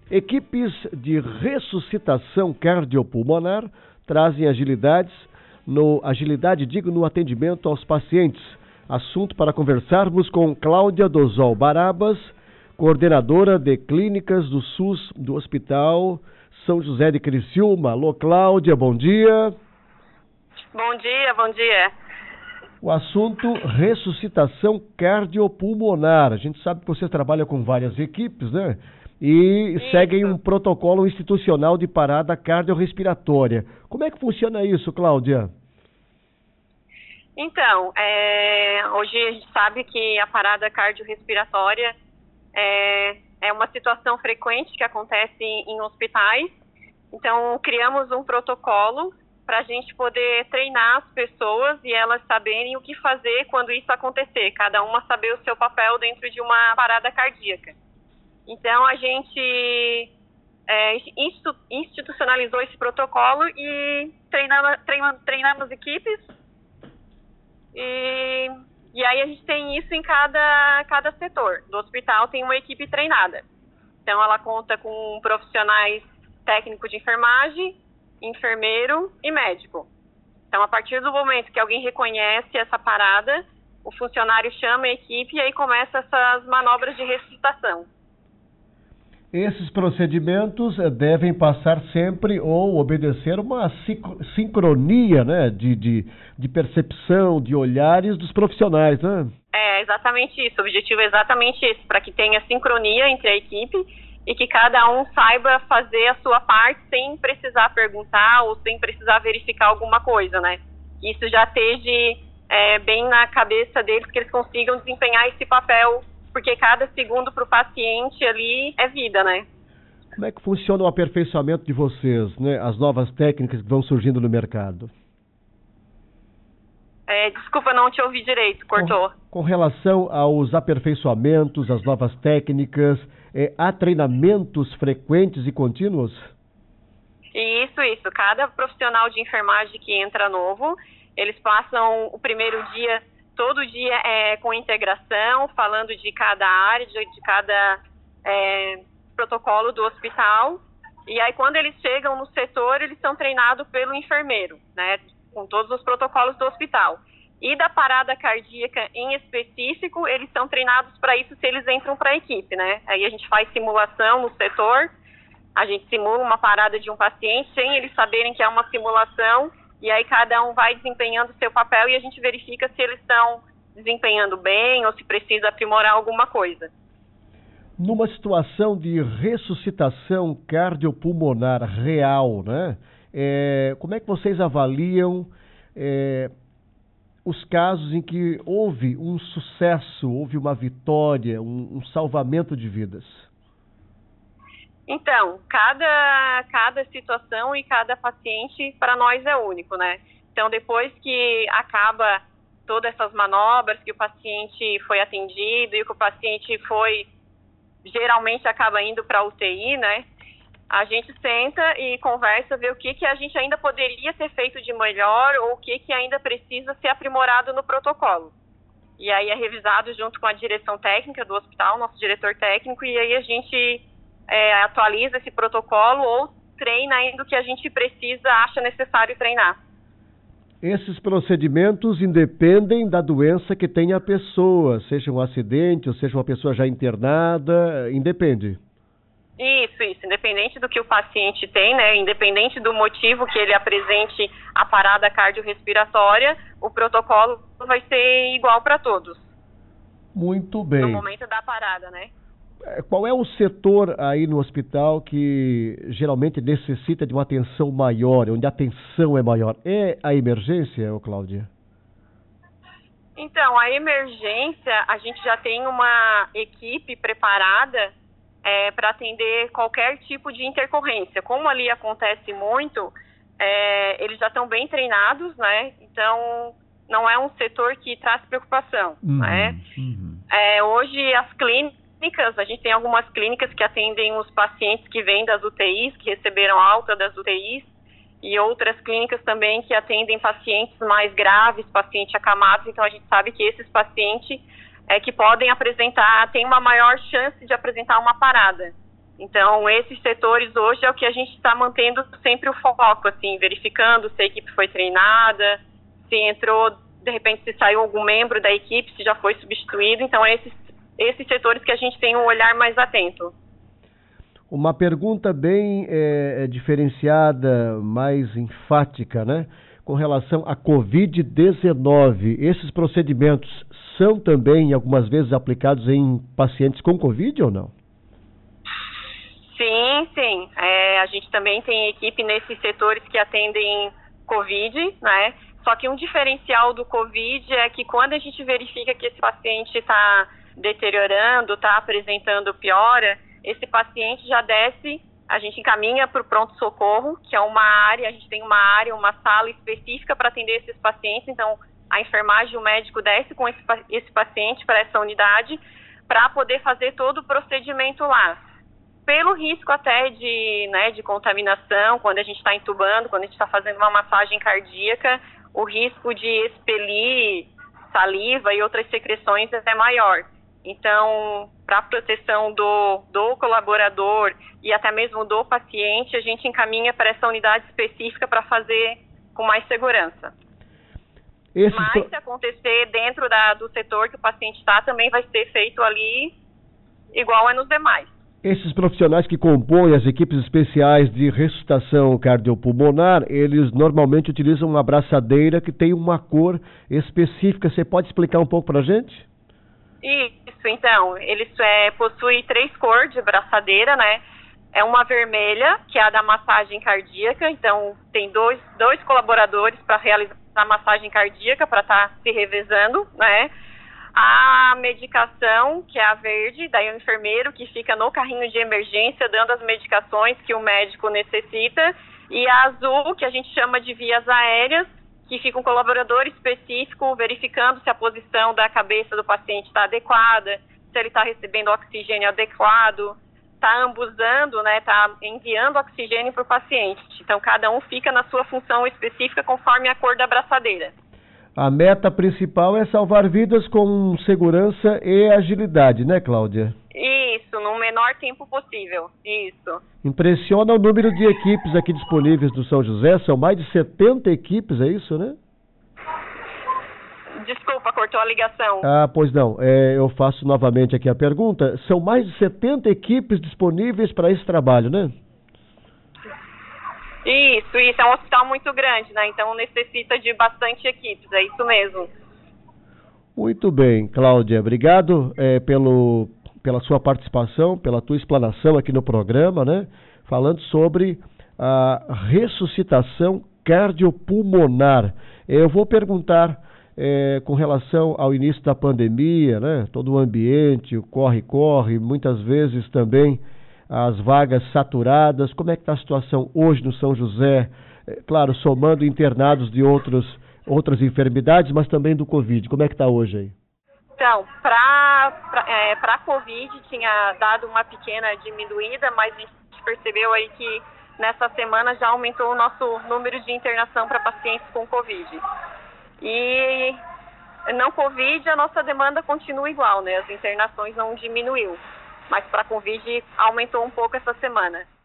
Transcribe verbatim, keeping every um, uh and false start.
Equipes de ressuscitação cardiopulmonar trazem agilidades no, agilidade, digo, no atendimento aos pacientes. Assunto para conversarmos com Cláudia Dosol Barabas, coordenadora de clínicas do SUS do Hospital São José de Criciúma. Alô, Cláudia, bom dia. Bom dia, bom dia. O assunto ressuscitação cardiopulmonar. A gente sabe que você trabalha com várias equipes, né? E isso. Seguem um protocolo institucional de parada cardiorrespiratória. Como é que funciona isso, Cláudia? Então, é, hoje a gente sabe que a parada cardiorrespiratória é, é uma situação frequente que acontece em, em hospitais. Então, criamos um protocolo para a gente poder treinar as pessoas e elas saberem o que fazer quando isso acontecer. Cada uma saber o seu papel dentro de uma parada cardíaca. Então, a gente é, institucionalizou esse protocolo e treinamos, treinamos, treinamos equipes. E, e aí a gente tem isso em cada, cada setor. Do hospital tem uma equipe treinada. Então, ela conta com profissionais técnicos de enfermagem, enfermeiro e médico. Então, a partir do momento que alguém reconhece essa parada, o funcionário chama a equipe e aí começa essas manobras de ressuscitação. Esses procedimentos devem passar sempre ou obedecer uma sincronia, né, de, de, de percepção, de olhares dos profissionais, né? É, exatamente isso. O objetivo é exatamente esse, para que tenha sincronia entre a equipe e que cada um saiba fazer a sua parte sem precisar perguntar ou sem precisar verificar alguma coisa, né? Isso já esteja é, bem na cabeça deles, que eles consigam desempenhar esse papel, porque cada segundo para o paciente ali é vida, né? Como é que funciona o aperfeiçoamento de vocês, né? As novas técnicas que vão surgindo no mercado? É, desculpa, não te ouvi direito, cortou. Com, com relação aos aperfeiçoamentos, as novas técnicas, é, há treinamentos frequentes e contínuos? Isso, isso. Cada profissional de enfermagem que entra novo, eles passam o primeiro dia... Todo dia é com integração, falando de cada área, de, de cada é, protocolo do hospital. E aí, quando eles chegam no setor, eles são treinados pelo enfermeiro, né, com todos os protocolos do hospital. E da parada cardíaca em específico, eles são treinados para isso se eles entram para a equipe, né? Aí a gente faz simulação no setor, a gente simula uma parada de um paciente sem eles saberem que é uma simulação. E aí cada um vai desempenhando o seu papel e a gente verifica se eles estão desempenhando bem ou se precisa aprimorar alguma coisa. Numa situação de ressuscitação cardiopulmonar real, né? É, como é que vocês avaliam é, os casos em que houve um sucesso, houve uma vitória, um, um salvamento de vidas? Então, cada, cada situação e cada paciente para nós é único, né? Então, depois que acaba todas essas manobras, que o paciente foi atendido e que o paciente foi, geralmente acaba indo para a U T I, né? A gente senta e conversa, ver o que, que a gente ainda poderia ter feito de melhor ou o que, que ainda precisa ser aprimorado no protocolo. E aí é revisado junto com a direção técnica do hospital, nosso diretor técnico, e aí a gente... É, atualiza esse protocolo ou treina ainda o que a gente precisa, acha necessário treinar. Esses procedimentos independem da doença que tem a pessoa, seja um acidente ou seja uma pessoa já internada, independe? Isso, isso. Independente do que o paciente tem, né? Independente do motivo que ele apresente a parada cardiorrespiratória, o protocolo vai ser igual para todos. Muito bem. No momento da parada, né? Qual é o setor aí no hospital que geralmente necessita de uma atenção maior, onde a atenção é maior? É a emergência, ô Cláudia? Então, a emergência, a gente já tem uma equipe preparada é, para atender qualquer tipo de intercorrência. Como ali acontece muito, é, eles já estão bem treinados, né? Então, não é um setor que traz preocupação, uhum, né? Uhum. É, hoje, as clínicas, a gente tem algumas clínicas que atendem os pacientes que vêm das U T Is, que receberam alta das U T Is, e outras clínicas também que atendem pacientes mais graves, pacientes acamados. Então, a gente sabe que esses pacientes é, que podem apresentar, têm uma maior chance de apresentar uma parada. Então, esses setores hoje é o que a gente está mantendo sempre o foco, assim, verificando se a equipe foi treinada, se entrou, de repente, se saiu algum membro da equipe, se já foi substituído. Então, é esses, esses setores que a gente tem um olhar mais atento. Uma pergunta bem é, diferenciada, mais enfática, né? Com relação à covid dezenove, esses procedimentos são também, algumas vezes, aplicados em pacientes com Covid ou não? Sim, sim. É, a gente também tem equipe nesses setores que atendem Covid, né? Só que um diferencial do Covid é que quando a gente verifica que esse paciente está deteriorando, está apresentando piora, esse paciente já desce, a gente encaminha para o pronto-socorro, que é uma área, a gente tem uma área, uma sala específica para atender esses pacientes. Então, a enfermagem, o médico desce com esse, esse paciente para essa unidade para poder fazer todo o procedimento lá. Pelo risco até de, né, de contaminação, quando a gente está entubando, quando a gente está fazendo uma massagem cardíaca, o risco de expelir saliva e outras secreções é maior. Então, para a proteção do, do colaborador e até mesmo do paciente, a gente encaminha para essa unidade específica para fazer com mais segurança. Esse Mas, pro... se acontecer dentro da, do setor que o paciente está, também vai ser feito ali igual é nos demais. Esses profissionais que compõem as equipes especiais de ressuscitação cardiopulmonar, eles normalmente utilizam uma abraçadeira que tem uma cor específica. Você pode explicar um pouco para a gente? Isso, então, eles é, possuem três cores de abraçadeira, né? É uma vermelha, que é a da massagem cardíaca, então tem dois, dois colaboradores para realizar a massagem cardíaca, para estar tá se revezando, né? A medicação, que é a verde, daí o enfermeiro que fica no carrinho de emergência dando as medicações que o médico necessita, e a azul, que a gente chama de vias aéreas, que fica um colaborador específico verificando se a posição da cabeça do paciente está adequada, se ele está recebendo oxigênio adequado, está ambusando, né, está enviando oxigênio para o paciente. Então, cada um fica na sua função específica conforme a cor da abraçadeira. A meta principal é salvar vidas com segurança e agilidade, né, Cláudia? Isso, no menor tempo possível, isso. Impressiona o número de equipes aqui disponíveis do São José, são mais de setenta equipes, é isso, né? Desculpa, cortou a ligação. Ah, pois não, é, eu faço novamente aqui a pergunta. São mais de setenta equipes disponíveis para esse trabalho, né? Isso, isso, é um hospital muito grande, né? Então necessita de bastante equipes, é isso mesmo. Muito bem, Cláudia, obrigado é, pelo, pela sua participação, pela tua explanação aqui no programa, né? Falando sobre a ressuscitação cardiopulmonar. Eu vou perguntar é, com relação ao início da pandemia, né? Todo o ambiente, o corre-corre, muitas vezes também as vagas saturadas. Como é que está a situação hoje no São José? É, claro, somando internados de outros, outras enfermidades, mas também do Covid. Como é que está hoje aí? Então, para é, a Covid tinha dado uma pequena diminuída, mas a gente percebeu aí que nessa semana já aumentou o nosso número de internação para pacientes com Covid. E não Covid, a nossa demanda continua igual, né? As internações não diminuiu. Mas para a Covid aumentou um pouco essa semana.